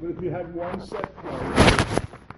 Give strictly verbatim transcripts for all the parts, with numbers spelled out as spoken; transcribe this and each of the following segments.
But if you had one set place,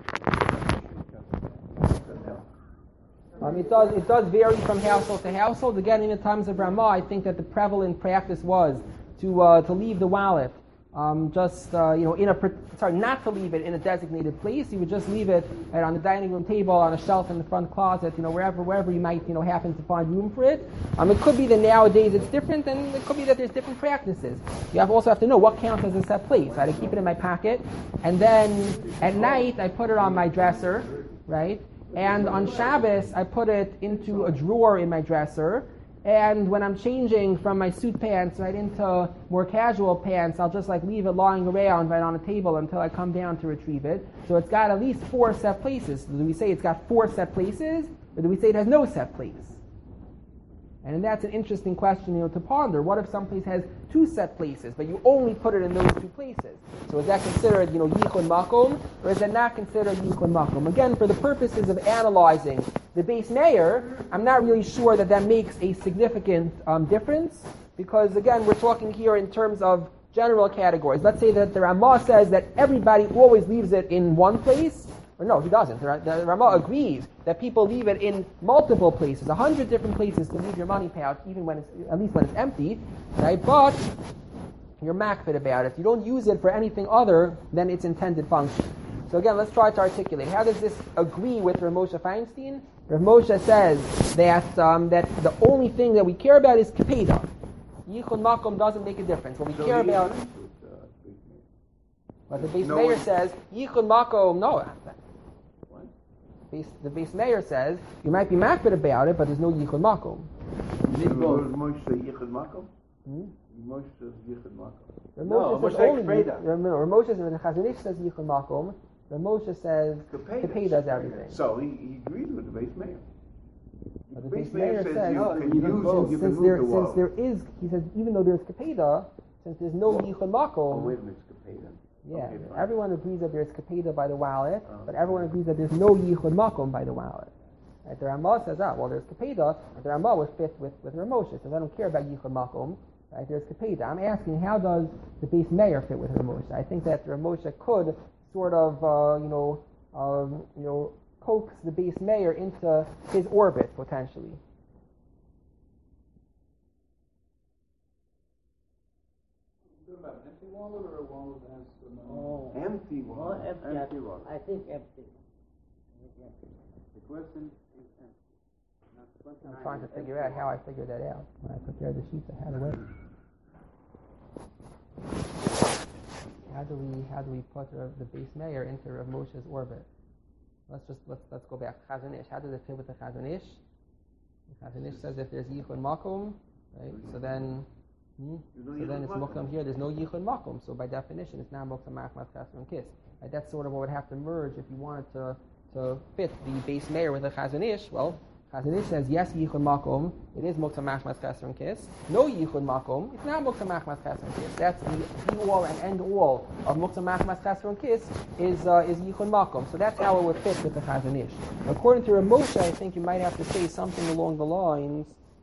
Um, it does it does vary from household to household. Again, in the times of Ramah, I think that the prevalent practice was to uh, to leave the wallet um, just uh, you know in a sorry not to leave it in a designated place. You would just leave it right, on the dining room table, on a shelf in the front closet, you know wherever wherever you might you know happen to find room for it. Um, it could be that nowadays it's different, and it could be that there's different practices. You have also have to know what counts as a set place. Right? I keep it in my pocket, and then at night I put it on my dresser, right? And on Shabbos, I put it into a drawer in my dresser. And when I'm changing from my suit pants right into more casual pants, I'll just like leave it lying around right on a table until I come down to retrieve it. So it's got at least four set places. Do we say it's got four set places, or do we say it has no set place? And that's an interesting question, you know, to ponder. What if some place has two set places, but you only put it in those two places? So is that considered, you know, yichud makom, or is that not considered yichud makom? Again, for the purposes of analyzing the base mayor, I'm not really sure that that makes a significant um, difference, because again, we're talking here in terms of general categories. Let's say that the Ramah says that everybody always leaves it in one place. Or no, he doesn't. The, the Ramah agrees that people leave it in multiple places, a hundred different places to leave your money pouch, even when it's, at least when it's empty, right? But you're makfid about it. You don't use it for anything other than its intended function. So again, let's try to articulate. How does this agree with Rav Moshe Feinstein? Rav Moshe says that um, that the only thing that we care about is kepeda. Yichud makom doesn't make a difference. What we care about, but the base mayor says yichud makom no. Base, the base mayor says you might be makbid about it, but there's no yichud makom. Moshe say yichud makom? Moshe says yichud makom. No, Moshe says only Moshe says the Chazon Ish says yichud makom. Moshe says Kepei does everything. So he, he agrees with the base mayor. But the base mayor says you can use it, since there since there is he says even though there's Kepeda, since there's no yichud makom. Wait a minute, Kepeda. Yeah, okay, everyone agrees that there's kapeda by the wallet, oh. but everyone agrees that there's no yichud makom by the wallet. Right? The Ramah says, ah, well, there's kapeda, but the Ramah was fit with, with Rav Moshe, says, I don't care about yichud makom, right? There's kapeda. I'm asking, how does the base mayor fit with Rav Moshe? I think that Rav Moshe could sort of, uh, you know, um, you know, coax the base mayor into his orbit, potentially. Empty wallet or a wallet that has the money? Oh, empty wallet. Oh, empty, empty wallet. I think empty. empty. The question is empty. I'm trying to figure out how I figured that out when I prepared the sheets I had away. How do we how do we put uh, the base mayor into Rav Moshe's orbit? Let's just let's let's go back. Chazon Ish. How does it fit with the Chazon Ish? The Chazon Ish says if there's yichud makom, right? So then. Hmm? So then it's mukam here, there's no yichud makom, so by definition it's not mukam machmas chasron kiss. Right? That's sort of what would have to merge if you wanted to to fit the base mayor with a Chazon Ish. Well, Chazon Ish says yes yichud makom, it is mukam machmas chasron kiss. No yichud makom, it's not mukam machmas chasron kiss. That's the be all and end all of mukam machmas chasron kiss is uh, is yichud makom. So that's how it would fit with the Chazon Ish. According to Rav Moshe, I think you might have to say something along the lines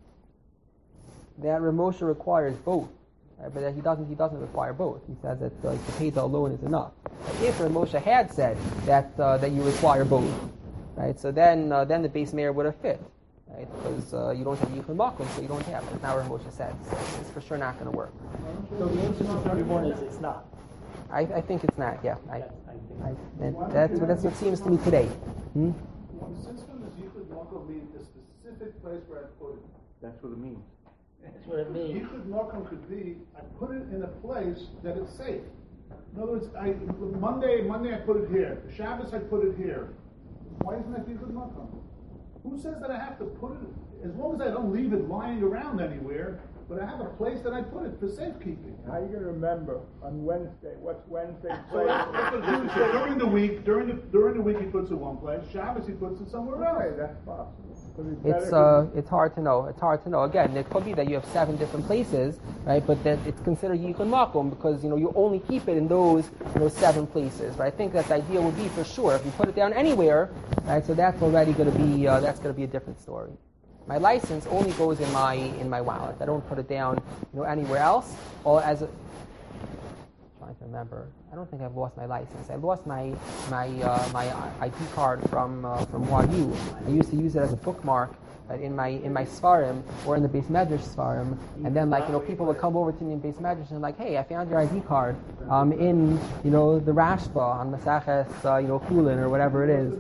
that Rav Moshe requires both, right? But that he doesn't. He doesn't require both. He says that uh, the Kepeda alone is enough. If Rav Moshe had said that uh, that you require both, right? So then uh, then the base mayor would have fit, right? Because uh, you don't have yichud makom, so you don't have it. That's not what Rav Moshe said. So it's for sure not going to work. So the answer to thirty-one is it's not. I, I think it's not. Yeah, I, I, that, that's what that's what seems to me today. Hmm? Since when does yichud makom mean the specific place where I put it? That's what it means. That's what it means. Yichud makom could be I put it in a place that is safe. In other words, I Monday Monday I put it here. Shabbos I put it here. Why isn't that yichud makom? Who says that I have to put it? As long as I don't leave it lying around anywhere, but I have a place that I put it for safekeeping. How are you going to remember on Wednesday? What's Wednesday's So place? that's what Jews say. During the week, during the during the week he puts it one place. Shabbos he puts it somewhere else. Okay, that's possible. It's uh, it's hard to know. It's hard to know. Again, it could be that you have seven different places, right? But that it's considered yichud makom because you know you only keep it in those you know seven places. Right? I think that the idea would be for sure if you put it down anywhere, right? So that's already going to be uh, that's going to be a different story. My license only goes in my in my wallet. I don't put it down you know anywhere else. Or as a, trying trying to remember. I don't think I've lost my license. I lost my my uh, my I D card from uh, from Y U. I used to use it as a bookmark uh, in my in my Sfarim or in the Beis Medrash Sfarim, and then like you know people would come over to me in Beis Medrash and like, hey, I found your I D card um, in you know the Rashba on Masaches uh, you know Kulin or whatever it is.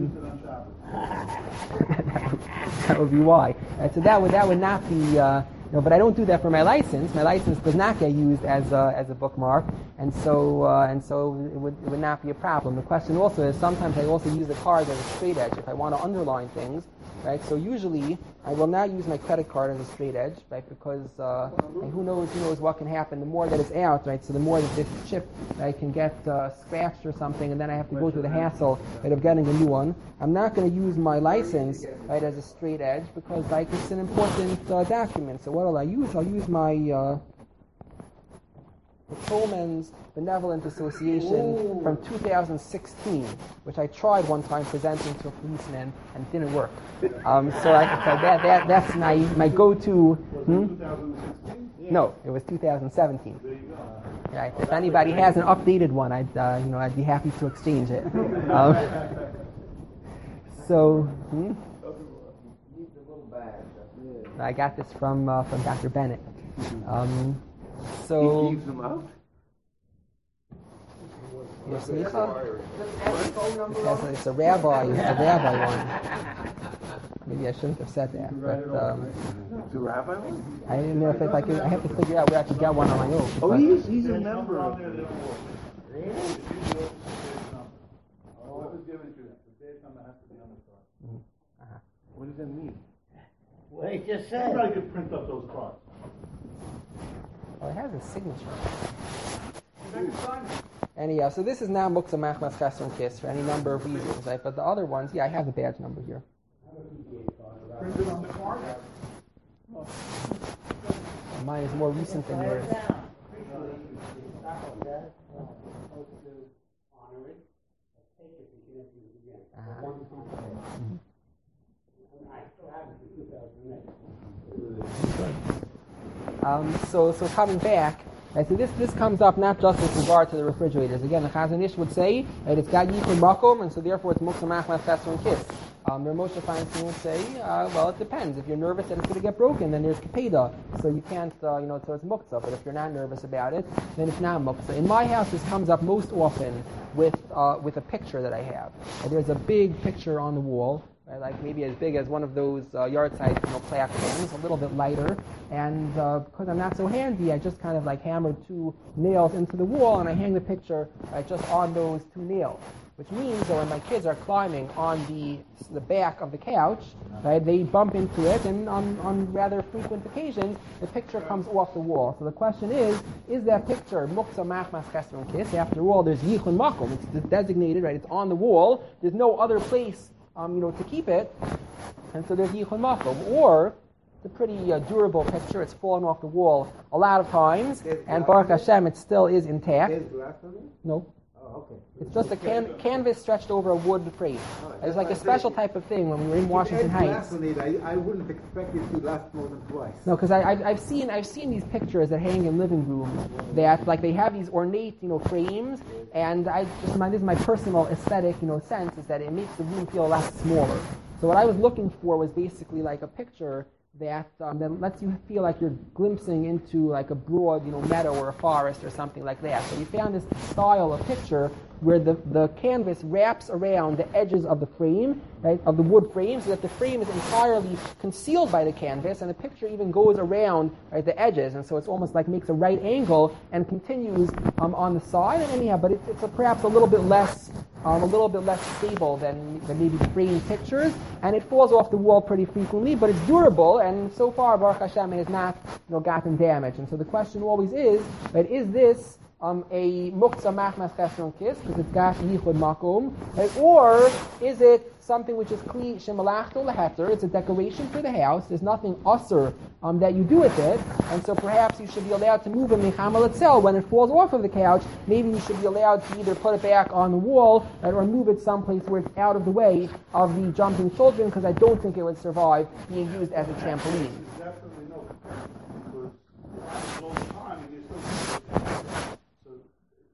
That would be why. And so that would that would not be. Uh, You know, but I don't do that for my license. My license does not get used as a, as a bookmark, and so uh, and so it would it would not be a problem. The question also is sometimes I also use the card as a straight edge if I want to underline things, right? So usually I will not use my credit card as a straight edge, right? Because uh, and who knows who knows what can happen. The more that it's out, right? So the more that this chip right, can get uh, scratched or something, and then I have to go through the hassle right, of getting a new one. I'm not going to use my license right as a straight edge because like it's an important uh, document. So what will I use? I'll use my uh, Patrolmen's Benevolent Association Ooh. From two thousand sixteen, which I tried one time presenting to a policeman and it didn't work. Um, so I, so that, that that's my my go-to. Hmm? No, it was two thousand seventeen. Right. If anybody has an updated one, I'd uh, you know I'd be happy to exchange it. Um, so. Hmm? I got this from uh, from Doctor Bennett. Um, so. He gives them out? Yes, it's, a, it's a rabbi, it's a rabbi one. Maybe I shouldn't have said that, but um, it's a rabbi one? I didn't know if, if I could. I have to figure out where I could get one on my own. Oh, he's he's a member of. Really? Whoever's giving you that, the date number has to be on the card. Uh-huh. What does that mean? Well, he just said. Everybody could print up those cards. Well, it has a signature. Anyhow, so this is now Muktzah Machmas Chesron Kiss for any number of reasons, right? But the other ones, yeah, I have the badge number here. Printed on the card? Mine is more recent than yours. Uh-huh. Um, so, so coming back, right, so this, this comes up not just with regard to the refrigerators. Again, the Chazon Ish would say that it's got yichud makom, and so therefore it's muktzah machmas chesron kiss. Um, Rav Moshe Feinstein would say, uh, well, it depends. If you're nervous that it's going to get broken, then there's kapeda, so you can't, uh, you know, so it's muktzah. But if you're not nervous about it, then it's not muktzah. In my house, this comes up most often with uh, with a picture that I have. And there's a big picture on the wall. Right, like maybe as big as one of those uh, yard-sized you know, plaque things, a little bit lighter. And uh, because I'm not so handy, I just kind of like hammered two nails into the wall, and I hang the picture right, just on those two nails. Which means that when my kids are climbing on the the back of the couch, right, they bump into it, and on, on rather frequent occasions, the picture comes off the wall. So the question is, is that picture muktzah machmas chesron kiss? After all, there's yichud makom. It's designated, right? It's on the wall. There's no other place Um, you know, to keep it, and so there's yichud makom. Or it's a pretty uh, durable picture. It's fallen off the wall a lot of times, and Baruch Hashem, it still is intact. There's glass on it? No, Oh, okay. it's just a can- canvas stretched over a wood frame. It's like a special type of thing when we were in Washington If it had Heights. glass on it, I, I wouldn't expect it to last more than twice. No, because I've I've seen I've seen these pictures that hang in living rooms that like they have these ornate you know frames, and I just my this is my personal aesthetic you know sense is that it makes the room feel a lot smaller. So what I was looking for was basically like a picture that um, that lets you feel like you're glimpsing into like a broad you know meadow or a forest or something like that. So we found this style of picture where the, the canvas wraps around the edges of the frame, right, of the wood frame, so that the frame is entirely concealed by the canvas, and the picture even goes around right, the edges, and so it's almost like makes a right angle and continues um, on the side. And anyhow, but it, it's a, perhaps a little bit less, um, a little bit less stable than, than maybe framed pictures, and it falls off the wall pretty frequently, but it's durable, and so far Baruch Hashem it has not you know gotten damaged. And so the question always is, right, is this Um, a muktzah machmas chesron kiss because it's got yichud makom, right? Or is it something which is kli shemalachto leheter? It's a decoration for the house. There's nothing usher um, that you do with it, and so perhaps you should be allowed to move it mechamal itself when it falls off of the couch. Maybe you should be allowed to either put it back on the wall right, or move it someplace where it's out of the way of the jumping children, because I don't think it would survive being used as a trampoline. Definitely no, because it happens all the time, and you still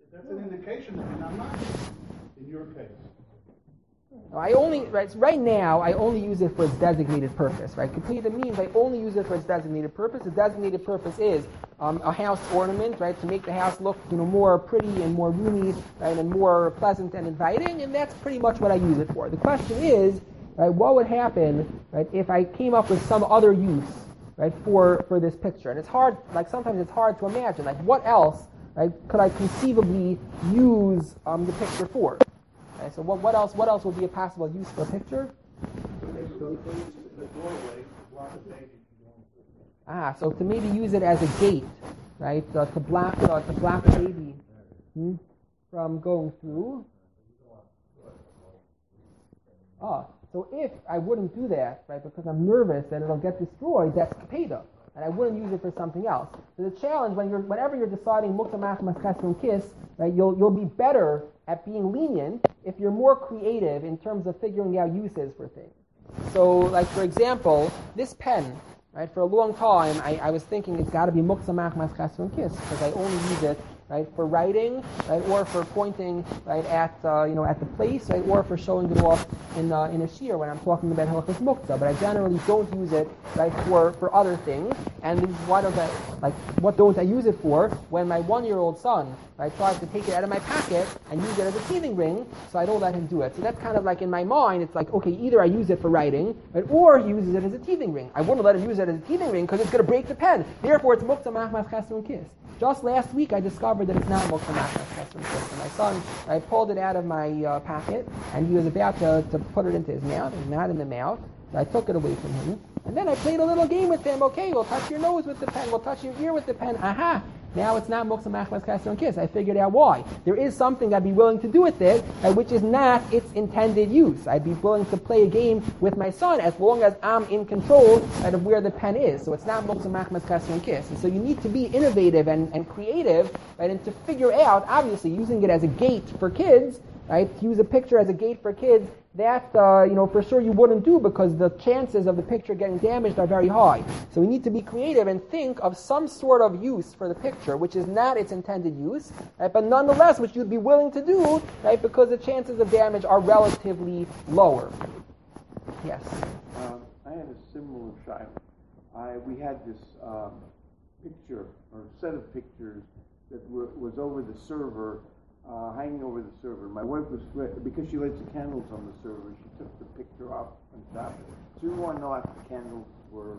indication that you're not knocking in your case. I only right, so right now I only use it for its designated purpose. Right, complete the means I only use it for its designated purpose. The designated purpose is um, a house ornament, right, to make the house look you know more pretty and more roomy, right, and more pleasant and inviting, and that's pretty much what I use it for. The question is, right, what would happen, right, if I came up with some other use, right, for for this picture? And it's hard, like sometimes it's hard to imagine, like what else, right, could I conceivably use um, the picture for? So what, what else? What else would be a possible use for a picture? Ah, so to maybe use it as a gate, right? Uh, to block, uh, to block a baby hmm, from going through. Ah, so if I wouldn't do that, right, because I'm nervous that it'll get destroyed, that's kapeda, and I wouldn't use it for something else. So the challenge, when you're, whenever you're deciding mukta machmas chesron kiss, right, you'll you'll be better at being lenient if you're more creative in terms of figuring out uses for things. So, like for example, this pen, right? For a long time, I, I was thinking it's got to be mukta machmas chesron kiss because I only use it, right, for writing, right, or for pointing, right, at uh, you know at the place, right, or for showing it off in uh, in a shir when I'm talking about halachas mukta. But I generally don't use it, right, for for other things. And why don't I like what don't I use it for? When my one-year-old son, right, tries to take it out of my pocket and use it as a teething ring, so I don't let him do it. So that's kind of like in my mind, it's like okay, either I use it for writing, right, or he uses it as a teething ring. I wouldn't let him use it as a teething ring because it's going to break the pen. Therefore, it's mukta machmas chesron kiss. Just last week, I discovered that it's not mukta machmas chesron kiss. And my son, I pulled it out of my uh, pocket, and he was about to, to put it into his mouth. It's not in the mouth. So I took it away from him. And then I played a little game with him. Okay, we'll touch your nose with the pen. We'll touch your ear with the pen. Aha! Now it's not mukta machmas chesron kiss. I figured out why. There is something I'd be willing to do with it, uh, which is not its intended use. I'd be willing to play a game with my son as long as I'm in control right, of where the pen is. So it's not mukta machmas chesron kiss. And so you need to be innovative and, and creative, right, and to figure out, obviously, using it as a gate for kids, right, to use a picture as a gate for kids, that, uh, you know, for sure you wouldn't do because the chances of the picture getting damaged are very high. So we need to be creative and think of some sort of use for the picture, which is not its intended use, right, but nonetheless, which you'd be willing to do, right, because the chances of damage are relatively lower. Yes? Um, I had a similar shayla. I We had this um, picture, or set of pictures, that were, was over the server, Uh, hanging over the server. My wife was, because she lights the candles on the server, she took the picture off and stopped it. She didn't want to know after the candles were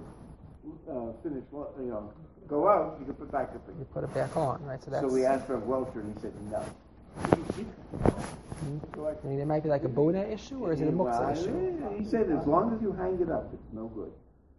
uh, finished, you know, go out, you could put back the picture. You put it back on, right? So, that's so we asked for a welcher and he said no. Mm-hmm. So I mean, there might be like a bona issue, or is it a muksa well, issue? He said as long as you hang it up, it's no good.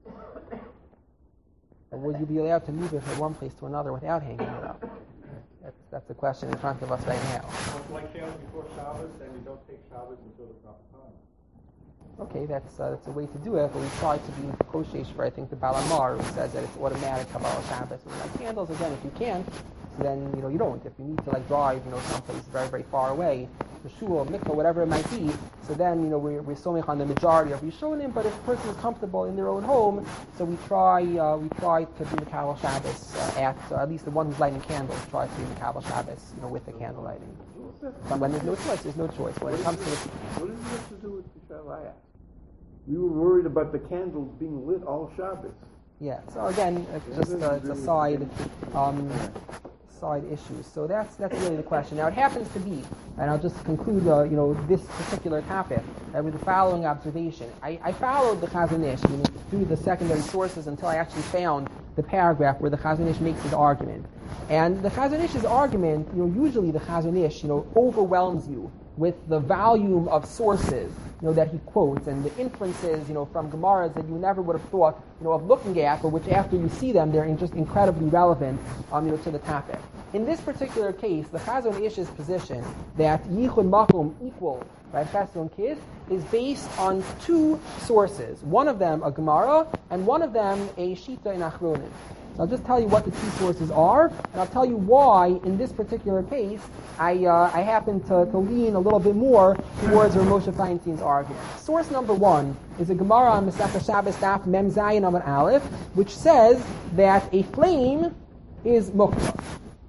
Or would you be allowed to move it from one place to another without hanging it up? That's, that's the question in front of us right now. It's like Shabbos before Shabbos, and we don't take Shabbos until the proper time. Okay, that's uh, that's a way to do it, but we try to be kosher for, I think, the Balamar, who says that it's automatic Kabbalah Shabbos. And like candles, again, if you can't, then, you know, you don't. If you need to, like, drive, you know, someplace very, very far away, the shul, mikvah, whatever it might be, so then, you know, we're, we're soming on the majority of Rishonim, but if a person is comfortable in their own home, so we try uh, we try to do the Kabbalah Shabbos uh, at, uh, at least the one who's lighting candles, tries to do the Kabbalah Shabbos, you know, with the candle lighting. But when there's no choice, there's no choice. When it comes to the... What does this have to do with the Shabbos? We were worried about the candles being lit all Shabbos. Yeah, so again, it's just uh, it's a side um, side issue. So that's that's really the question. Now it happens to be, and I'll just conclude, uh, you know, this particular topic uh, with the following observation. I, I followed the Chazon Ish, you know, through the secondary sources until I actually found the paragraph where the Chazon Ish makes his argument. And the Chazon Ish's argument, you know, usually the Chazon Ish, you know, overwhelms you with the volume of sources, you know, that he quotes, and the inferences, you know, from Gemaras that you never would have thought, you know, of looking at, but which after you see them, they're just incredibly relevant, um, you know, to the topic. In this particular case, the Chazon Ish's position that Yichud Makom equals, right, Chesron Kiss, is based on two sources. One of them a Gemara, and one of them a Shita in Achronim. So I'll just tell you what the two sources are, and I'll tell you why, in this particular case, I uh, I happen to, to lean a little bit more towards Rav Moshe Feinstein's argument. Source number one is a Gemara on Masechah Shabbos Daf Mem Zayin Amud Aleph, which says that a flame is mukta.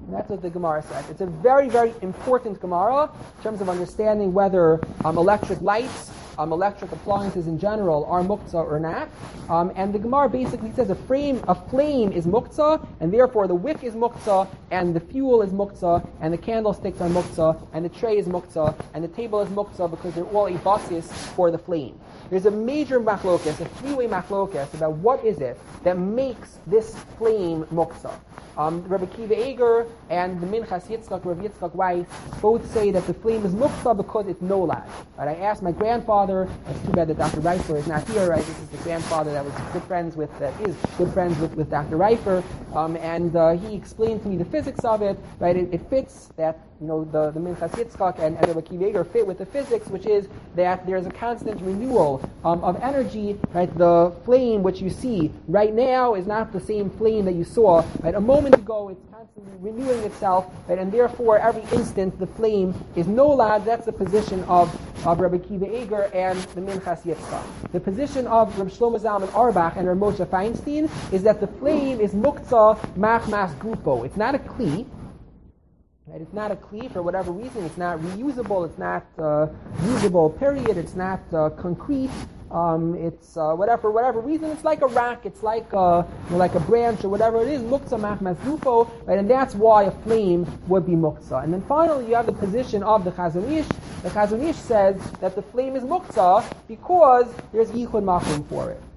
And that's what the Gemara says. It's a very, very important Gemara in terms of understanding whether um, electric lights, um, electric appliances in general are muktzah or not. Um, and the Gemara basically says a frame, a flame is muktzah, and therefore the wick is muktzah, and the fuel is muktzah, and the candlesticks are muktzah, and the tray is muktzah, and the table is muktzah because they're all a basis for the flame. There's a major machlokas, a three-way machlokas about what is it that makes this flame muktzah. Um, Rabbi Kiva Eger and the Minchas Yitzchak, Rabbi Yitzchak Weiss, both say that the flame is muktzah because it's nolad. Right? I asked my grandfather, it's too bad that Doctor Reifer is not here, right? This is the grandfather that was good friends with, that is good friends with, with Doctor Reifer, um, and uh, he explained to me the physics of it, right? It, it fits that, you know, the, the Minchas Yitzchak and, and Rabbi Kiva Eger fit with the physics, which is that there's a constant renewal um, of energy, right? The flame which you see right now is not the same flame that you saw, right? A moment ago, it's constantly renewing itself, right? And therefore, every instant, the flame is nolad. That's the position of, of Rabbi Kiva Eger and the Minchas Yitzchak. The position of Rabbi Shlomo Zalman Auerbach and Rabbi Moshe Feinstein is that the flame is muktzah machmas gufo. It's not a kli. Right? It's not a kli for whatever reason. It's not reusable. It's not uh, usable, period. It's not uh, concrete. Um, it's uh, whatever for whatever reason. It's like a rock. It's like a, you know, like a branch or whatever it is. Muktzah machmas gufo, right? And that's why a flame would be muktzah. And then finally, you have the position of the Chazon Ish. The Chazon Ish says that the flame is muktzah because there's yichud makom for it.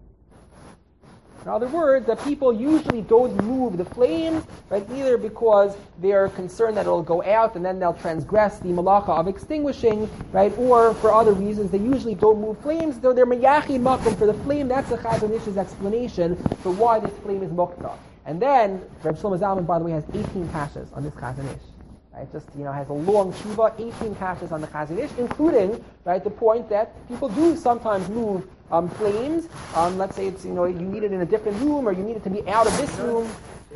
In other words, that people usually don't move the flames, right, either because they're concerned that it'll go out and then they'll transgress the malacha of extinguishing, right, or for other reasons, they usually don't move flames, though they're meyachid makom for the flame. That's the Chazon Ish's explanation for why this flame is muktzah. And then, Reb Shlomo Zalman, by the way, has eighteen kashas on this Chazon Ish. It just, you know, has a long tshuva, eighteen kashas on the Chazon Ish, including, right, the point that people do sometimes move um, flames. Um, let's say it's, you know, you need it in a different room, or you need it to be out of this room.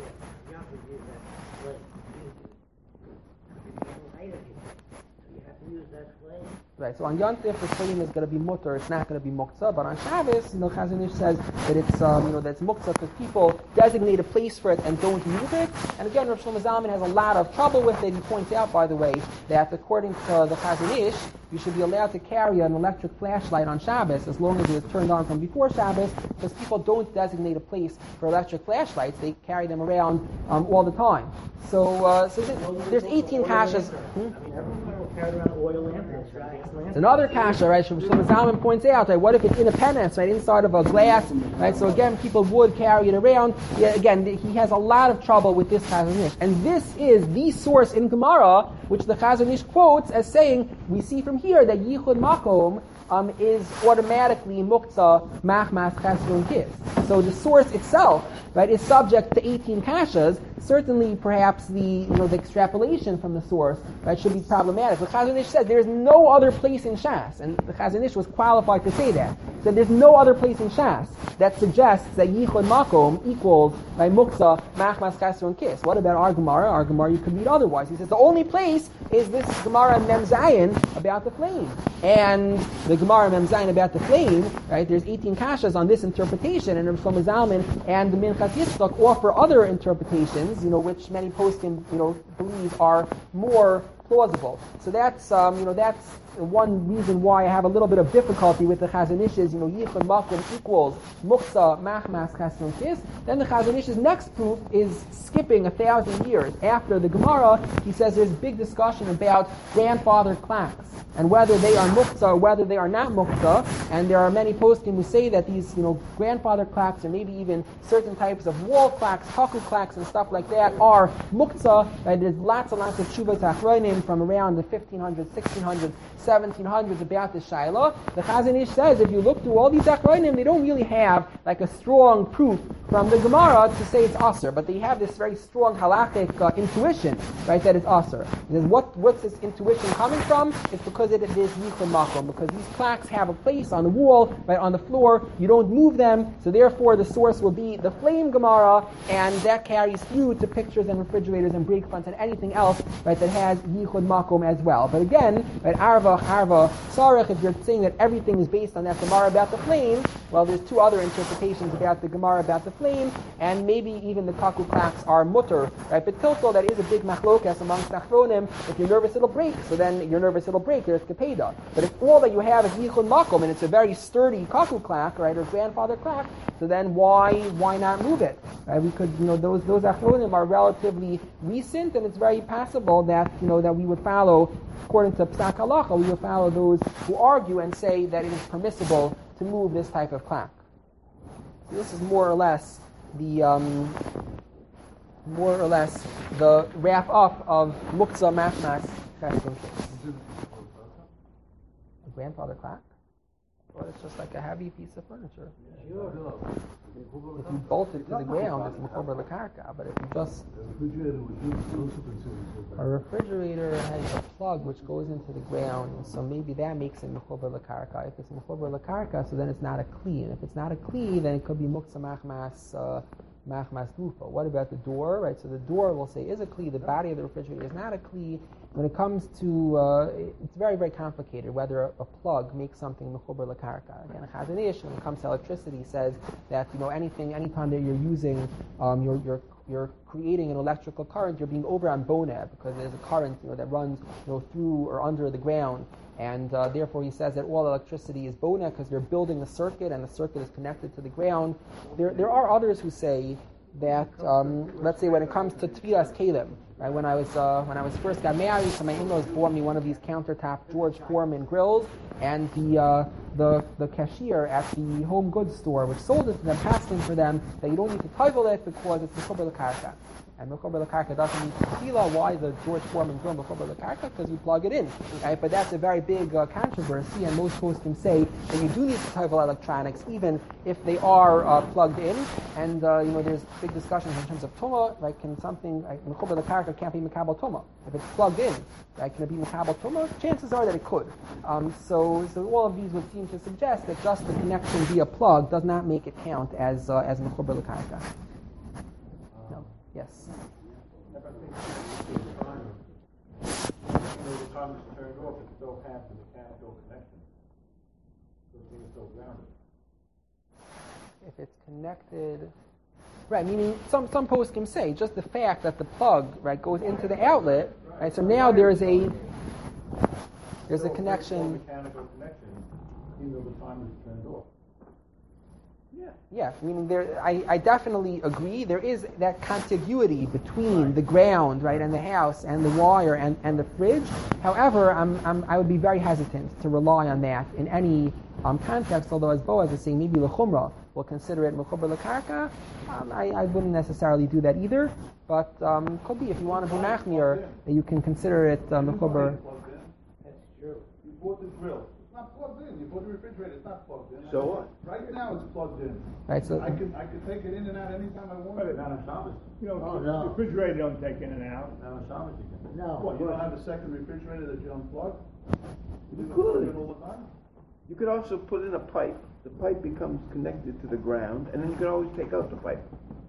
Right, so on Yontif, the flame is going to be mutter, it's not going to be muktzah, but on Shabbos, you know, Chazon Ish says that it's, um, you know, that's muktzah because people designate a place for it and don't move it. And again, Rav Shlomo Zalman has a lot of trouble with it. He points out, by the way, that according to the Chazon Ish, you should be allowed to carry an electric flashlight on Shabbos as long as it is turned on from before Shabbos, because people don't designate a place for electric flashlights. They carry them around um, all the time. So, uh, so th- there's eighteen kashas. Hmm? It's another kasha, right? Shlomo Zalman points out, right, what if it's in a penance, right, inside of a glass, right? So again, people would carry it around. Yeah, again, he has a lot of trouble with this Chazon Ish. And this is the source in Gemara, which the Chazon Ish quotes as saying, we see from here that Yichud Makom um, is automatically Muktzah Machmas Chesron Kis. So the source itself, right, is subject to eighteen kashas. Certainly, perhaps the, you know, the extrapolation from the source, right, should be problematic. The Chazon Ish said there's no other place in Shas, and the Chazon Ish was qualified to say that. So there's no other place in Shas that suggests that Yichud Makom equals, right, Muktzah Machmas Chesron Kis. What about our Gemara? Our Gemara you could read otherwise. He says the only place is this Gemara Mem Zayin about the flame, and the Gemara Mem Zayin about the flame, right? There's eighteen kashas on this interpretation, and Rav Shlomo Zalman and the Minchas Yitzchak offer other interpretations, you know, which many poskim, you know, believe are more plausible. So that's, um, you know, that's one reason why I have a little bit of difficulty with the Chazon Ish's, you know, Yichud Makom equals Muktzah Machmas Chesron Kis. Then the Chazon Ish's next proof is skipping a thousand years after the Gemara. He says there's big discussion about grandfather clocks and whether they are Muktzah or whether they are not Muktzah. And there are many poskim who say that these, you know, grandfather clocks or maybe even certain types of wall clocks, haku clocks and stuff like that are Muktzah. Right? There's lots and lots of Shuvas Achronim from around the fifteen hundreds, sixteen hundreds, seventeen hundreds about the Shaila. The Chazon Ish says if you look through all these Achronim, they don't really have like a strong proof from the Gemara to say it's Aser, but they have this very strong halachic uh, intuition, right, that it's Aser. And what, what's this intuition coming from? It's because it is Yichud Makom, because these plaques have a place on the wall, right, on the floor. You don't move them, so therefore the source will be the flame Gemara, and that carries through to pictures and refrigerators and brake fronts and anything else, right, that has Yichud Makom as well. But again, right, Arva, Arva, Sarach, if you're saying that everything is based on that Gemara about the flame, well, there's two other interpretations about the Gemara about the flame, and maybe even the kaku clacks are mutter, right? But tilto, that is a big machlokas amongst achronim. If you're nervous, it'll break. So then you're nervous, it'll break. There's kapeda. But if all that you have is yichud makom, and it's a very sturdy kaku clack, right, or grandfather clack, so then why why not move it? Right? We could, you know, those those achronim are relatively recent, and it's very possible that, you know, that we would follow, according to Psak Halacha, we would follow those who argue and say that it is permissible to move this type of clack. So this is more or less the um, more or less the wrap up of Muktzah Machmas. A grandfather clack? Well, it's just like a heavy piece of furniture. Sure. If you bolt it to the ground, it's mechuber l'karka. But if you just a refrigerator has a plug which goes into the ground, so maybe that makes it mechuber l'karka. If it's mechuber l'karka, so then it's not a kli. And if it's not a kli, then it could be muktzah machmas uh, machmas gufa. What about the door? Right. So the door, we'll say, is a kli. The body of the refrigerator is not a kli. When it comes to, uh, it's very, very complicated whether a, a plug makes something mechuber l'karka. Again, Chazon Ish, when it comes to electricity, says that, you know, anything, anytime that you're using, um, you're, you're you're creating an electrical current, you're being over on boneh, because there's a current, you know, that runs, you know, through or under the ground, and uh, therefore he says that all electricity is boneh because they're building a circuit, and the circuit is connected to the ground. There, there are others who say that, um, let's say, when it comes to tvilas kelim. Right, when I was uh, when I was first got married, so my in-laws bought me one of these countertop George Foreman grills, and the uh, the the cashier at the home goods store, which sold it to them, passed in for them that you don't need to title it because it's mechuber l'karka. And mechuber l'karka doesn't need tefillah. Why the George Foreman grill mechuber l'karka? Because you plug it in. Right? But that's a very big uh, controversy, and most poskim say that you do need to title electronics, even if they are uh, plugged in. And uh, you know, there's big discussions in terms of tumah. Like, can something like mechuber l'karka can't be mekabel tumah if it's plugged in? Right? Can it be mekabel tumah? Chances are that it could. Um, so, so all of these would seem to suggest that just the connection via plug does not make it count as uh, as mechuber l'karka. No. Yes. The time is turned off, it still has the mechanical connection. So the thing is still grounded. If it's connected, right? Meaning, some some poskim say just the fact that the plug, right, goes into the outlet, right? So now there's a there's a connection. Mechanical connection, even though the time is turned off. Yeah, yeah. Meaning, there, I, I definitely agree. There is that contiguity between right. the ground, right, and the house, and the wire, and, and the fridge. However, I'm, I'm I would be very hesitant to rely on that in any um, context. Although, as Boaz is saying, maybe l'chumra will consider it mechuber l'karka. Um, I, I wouldn't necessarily do that either. But um, could be if you want to be machmir, you can consider it uh, mechuber. That's true. You bought the grill. It's not plugged in. You bought the refrigerator. It's not plugged in. So what? Right now it's plugged in. Right. So I can I can take it in and out anytime I want. But not on Shabbos. You know, Oh, the no. refrigerator don't take in and out. Not on Shabbos you can. No. What, you don't have a second refrigerator that you unplug? You don't could. plug it all the time? You could also put in a pipe. The pipe becomes connected to the ground, and then you can always take out the pipe.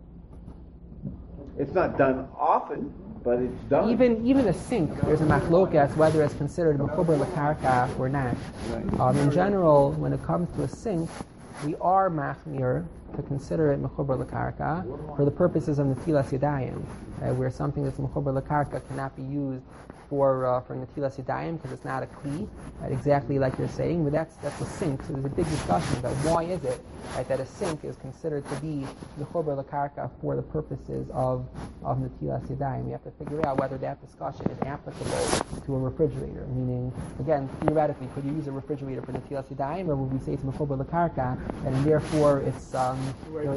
It's not done often, but it's done. Even even a sink, there's a machlokas whether it's considered mechuber l'karka or not. Right. Um, in general, when it comes to a sink, we are machmir to consider it mechuber l'karka for the purposes of netilas yadayim, uh, where something that's mechuber l'karka cannot be used for uh, for netilas yadayim because it's not a kli, right, exactly like you're saying. But that's that's a sink. So there's a big discussion about why is it right, that a sink is considered to be mechuber l'karka for the purposes of of netilas yadayim. You have to figure out whether that discussion is applicable to a refrigerator. Meaning, again, theoretically, could you use a refrigerator for netilas yadayim, or would we say it's mechuber l'karka, and therefore it's um, you know,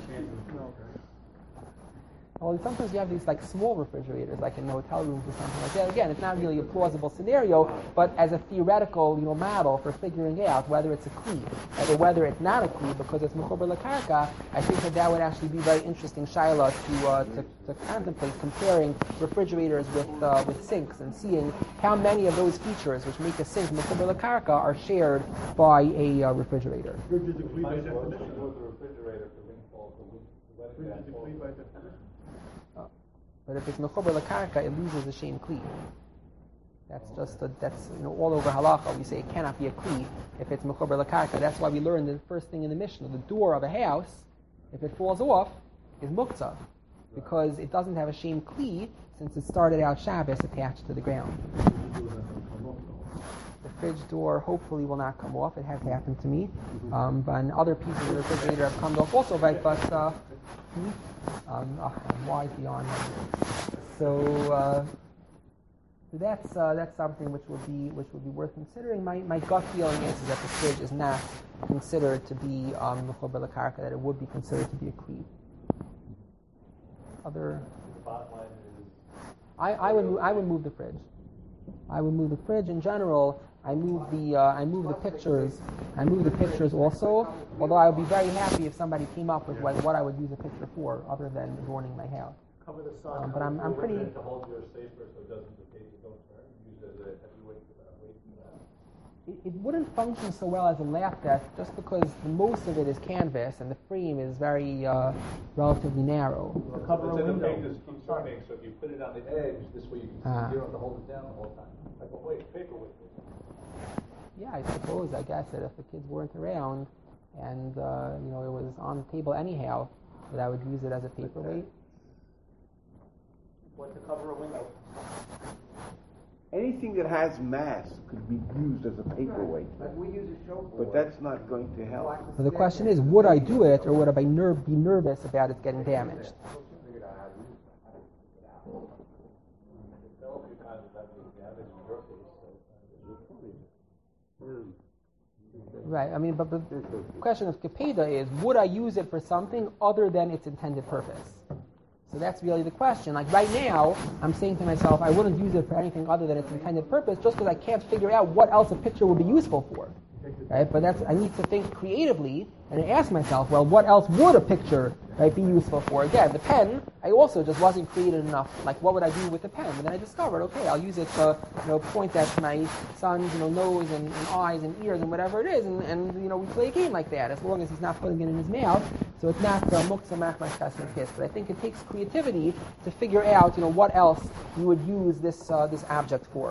well, sometimes you have these like small refrigerators, like in hotel rooms or something like that. Again, it's not really a plausible scenario, but as a theoretical, you know, model for figuring out whether it's a kli or whether it's not a kli because it's mechuber l'karka, I think that that would actually be very interesting shaila to, uh, to to contemplate comparing refrigerators with uh, with sinks and seeing how many of those features which make a sink mechuber l'karka are shared by a uh, refrigerator. Fridge is a clean by definition. refrigerator for rainfall, for wet Fridge is a clean by definition. But if it's mechuber l'karka, it loses the shem kli. That's That's just a, that's you know all over halacha. We say it cannot be a kli if it's mechuber lakarka. That's why we learned the first thing in the Mishnah: the door of a house, if it falls off, is muktzah, because it doesn't have a shem kli since it started out Shabbos attached to the ground. The fridge door hopefully will not come off. It has happened to me, um, but and other pieces of the refrigerator have come off also. But but uh, hmm? um, oh, I'm wise beyond that. So. Uh, So that's uh, that's something which would be which would be worth considering. My my gut feeling is, is that the fridge is not considered to be mechuber lakarka, that it would be considered to be a kli. Other. I, I would move, I would move the fridge. I would move the fridge in general. I move the uh, I move the pictures. I move the pictures also. Although I would be very happy if somebody came up with what, what I would use a picture for, other than adorning my house. Cover the sun. Um, but I'm I'm pretty. To hold your safer so it doesn't the pages don't turn. Use it as a heavyweight uh, weight for that. It, it wouldn't function so well as a lap desk just because the most of it is canvas and the frame is very uh, relatively narrow. Or cover a But then the window. pages keep turning, so if you put it on the edge, this way you can see, Ah. you don't have to hold it down the whole time. Like a weight, paperweight. Yeah, I suppose, I guess, that if the kids weren't around and, uh, you know, it was on the table anyhow, that I would use it as a paperweight. What to cover a window. Anything that has mass could be used as a paperweight, But we use a show but that's not going to help. So the question is, would I do it, or would I be, ner- be nervous about it getting damaged? Right, I mean, but the question of kapeda is, would I use it for something other than its intended purpose? So that's really the question. Like right now, I'm saying to myself, I wouldn't use it for anything other than its intended purpose, just because I can't figure out what else a picture would be useful for. Right? But that's I need to think creatively and ask myself, well, what else would a picture, right, be useful for? Again, the pen, I also just wasn't creative enough. Like, what would I do with the pen? And then I discovered, okay, I'll use it to, you know, point at my son's, you know, nose and, and eyes and ears and whatever it is, and, and you know, we play a game like that, as long as he's not putting it in his mouth. So it's not uh, muktzah machmas chesed kiss. But I think it takes creativity to figure out, you know, what else you would use this uh, this object for.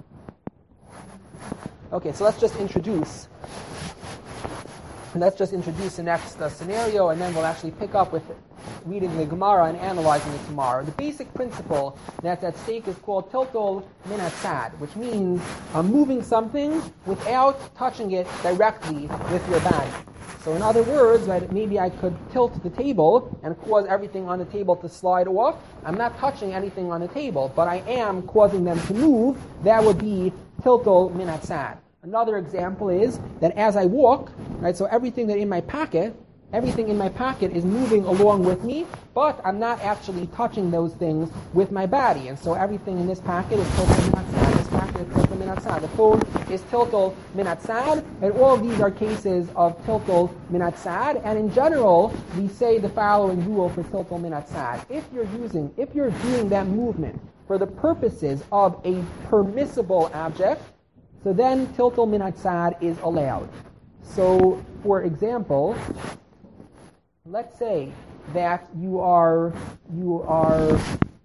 Okay, so let's just introduce. Let's just introduce the next uh, scenario, and then we'll actually pick up with reading the Gemara and analyzing it tomorrow. The basic principle that's at stake is called tiltol min hatzad, which means uh, moving something without touching it directly with your body. So in other words, right, maybe I could tilt the table and cause everything on the table to slide off. I'm not touching anything on the table, but I am causing them to move. That would be tiltol min hatzad. Another example is that as I walk, right, so everything that in my pocket, everything in my pocket is moving along with me, but I'm not actually touching those things with my body. And so everything in this pocket is tiltal min hatzad. This pocket is tiltal min hatzad. The phone is tiltal min hatzad. And all of these are cases of tiltal min hatzad. And in general, we say the following rule for tiltal min hatzad. If you're using, if you're doing that movement for the purposes of a permissible object, so then tiltal min hatzad is allowed. So, for example, let's say that you are you are.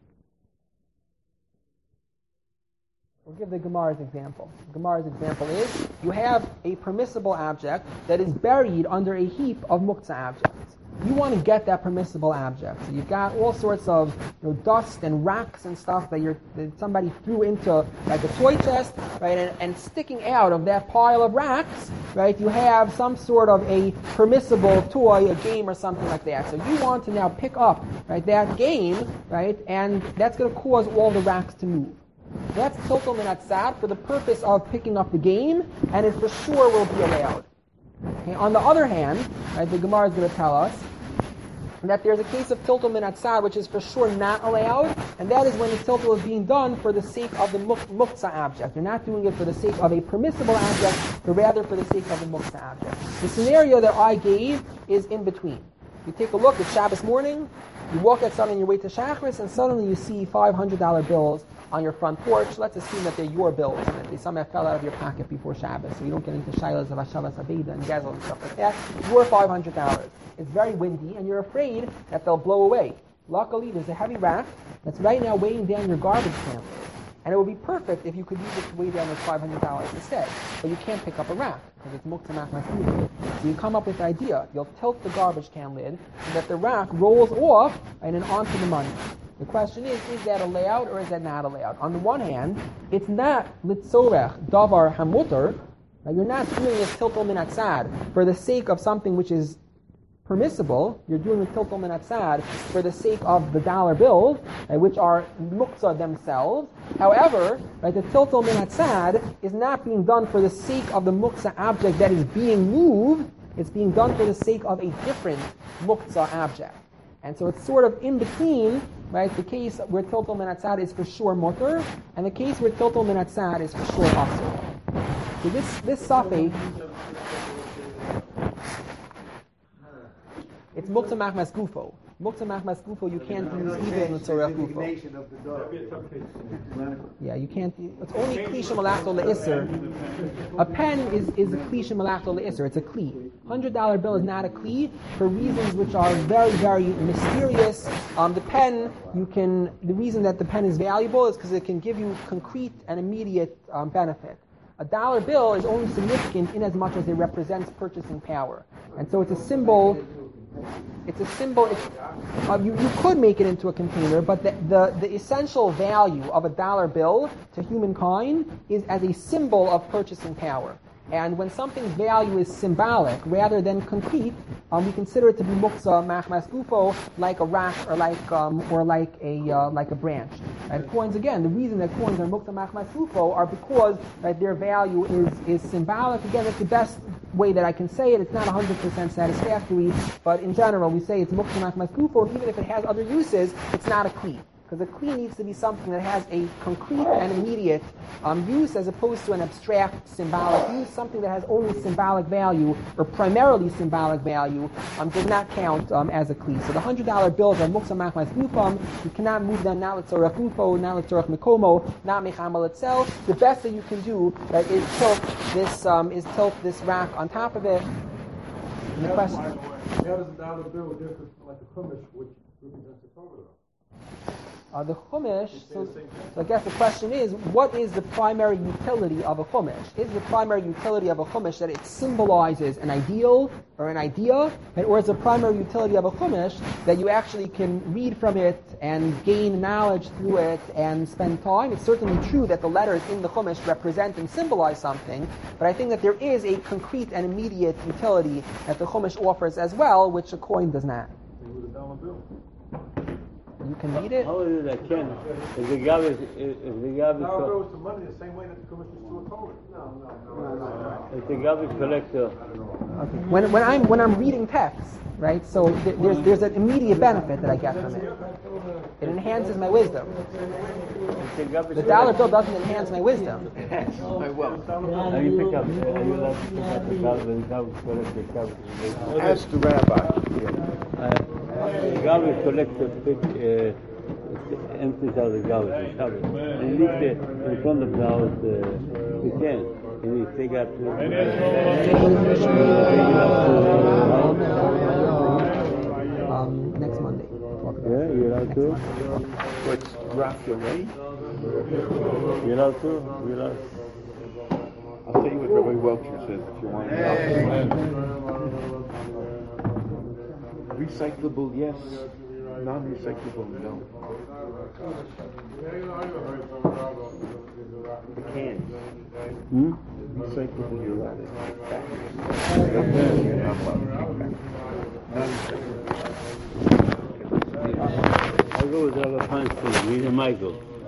We'll give the Gemara's example. The Gemara's example is you have a permissible object that is buried under a heap of muktzah objects. You want to get that permissible object. So you've got all sorts of, you know, dust and rocks and stuff that, you're, that somebody threw into like a toy chest, right? And, and sticking out of that pile of rocks, right? You have some sort of a permissible toy, a game or something like that. So you want to now pick up, right, that game, right? And that's going to cause all the rocks to move. That's tiltal min hatzad for the purpose of picking up the game, and it for sure will be allowed. Okay, on the other hand, right, the Gemara is going to tell us that there's a case of tiltal min hatzad which is for sure not allowed, and that is when the tiltal is being done for the sake of the muktzah object. You're not doing it for the sake of a permissible object, but rather for the sake of the muktzah object. The scenario that I gave is in between. You take a look at Shabbos morning, you walk outside on your way to Shachris, and suddenly you see five hundred dollar bills on your front porch. Let's assume that they're your bills, and that they somehow fell out of your pocket before Shabbos, so you don't get into shilas of Hashavas Abeda and Gezel and stuff like that. Your five hundred dollars. It's very windy, and you're afraid that they'll blow away. Luckily, there's a heavy raft that's right now weighing down your garbage can. And it would be perfect if you could use it to weigh down those five hundred dollars instead. But you can't pick up a rack because it's muktzah machmas gufo. So you come up with the idea. You'll tilt the garbage can lid so that the rack rolls off and then onto the money. The question is, is that allowed or is that not allowed? On the one hand, it's not litzorech davar hamuter. You're not doing this tiltul min hatzad for the sake of something which is permissible. You're doing the tiltul min hatzad for the sake of the dollar bills, right, which are muktzah themselves. However, right, the tiltul min hatzad is not being done for the sake of the muktzah object that is being moved. It's being done for the sake of a different muktzah object. And so it's sort of in between, right, the case where tiltul min hatzad is for sure mutter, and the case where tiltul min hatzad is for sure asur. So this, this suffix, it's muktzah machmas gufo. Muktzah machmas gufo you can't use either in the tzorech gufo. Yeah, you can't. It's only kli shemalachto le'isr. A pen is, is a kli shemalachto le'isr. It's a kli. Hundred dollar bill is not a kli for reasons which are very, very mysterious. Um, the pen, you can. The reason that the pen is valuable is because it can give you concrete and immediate um, benefit. A dollar bill is only significant in as much as it represents purchasing power, and so it's a symbol. It's a symbol. It's, uh, you, you could make it into a container, but the, the, the essential value of a dollar bill to humankind is as a symbol of purchasing power. And when something's value is symbolic rather than concrete, um, we consider it to be muktzah machmas gufo, like a rock or like um, or like a uh, like a branch. And coins, again, the reason that coins are muktzah machmas gufo are because right, their value is is symbolic. Again, that's the best way that I can say it. It's not one hundred percent satisfactory, but in general, we say it's muktzah machmas gufo. Even if it has other uses, it's not a kli. Because a kli needs to be something that has a concrete and immediate um, use as opposed to an abstract symbolic use. Something that has only symbolic value or primarily symbolic value um, does not count um, as a kli. So the one hundred dollar bills are muktzah machmas gufam. You cannot move them, not l'tzorech gufo, not l'tzorech mikomo, not mechamal itself. The best that you can do right, is tilt this um, is tilt this rack on top of it. And the question. How does a dollar bill differ from like a chumash, which represents the Torah? Uh, the chumash, so, so I guess the question is, what is the primary utility of a chumash? Is the primary utility of a chumash that it symbolizes an ideal or an idea, and, or is the primary utility of a chumash that you actually can read from it and gain knowledge through it and spend time? It's certainly true that the letters in the chumash represent and symbolize something, but I think that there is a concrete and immediate utility that the chumash offers as well, which a coin does not. With a dollar bill. You can read it. How is it that can? If the garbage, if the garbage, Dollar bill is the money the same way that the chumash is to a Torah. No, no, no. if the garbage collector, Okay. When when I'm when I'm reading text, right? So th- there's there's an immediate benefit that I get from it. It enhances my wisdom. if the garbage The dollar bill doesn't enhance my wisdom. My wealth. How you pick up? Are you allowed to pick up the garbage? The garbage collector, garbage. Ask the rabbi. Uh, the garbage collector pick, uh, empties out the garbage, the garbage. And he leaves it in front of the house, uh, the can. And he take out the, Um, next Monday. Talk about yeah, it. you're allowed to? What's Rafa, right? You're allowed to? You're allowed to? I'll tell you what Rabbi Welcher says if you want. Recyclable, yes. Non-recyclable, no. The can. Hmm? Recyclable, you're right. I'll go with Rabbi Feinstein, he's a Michael.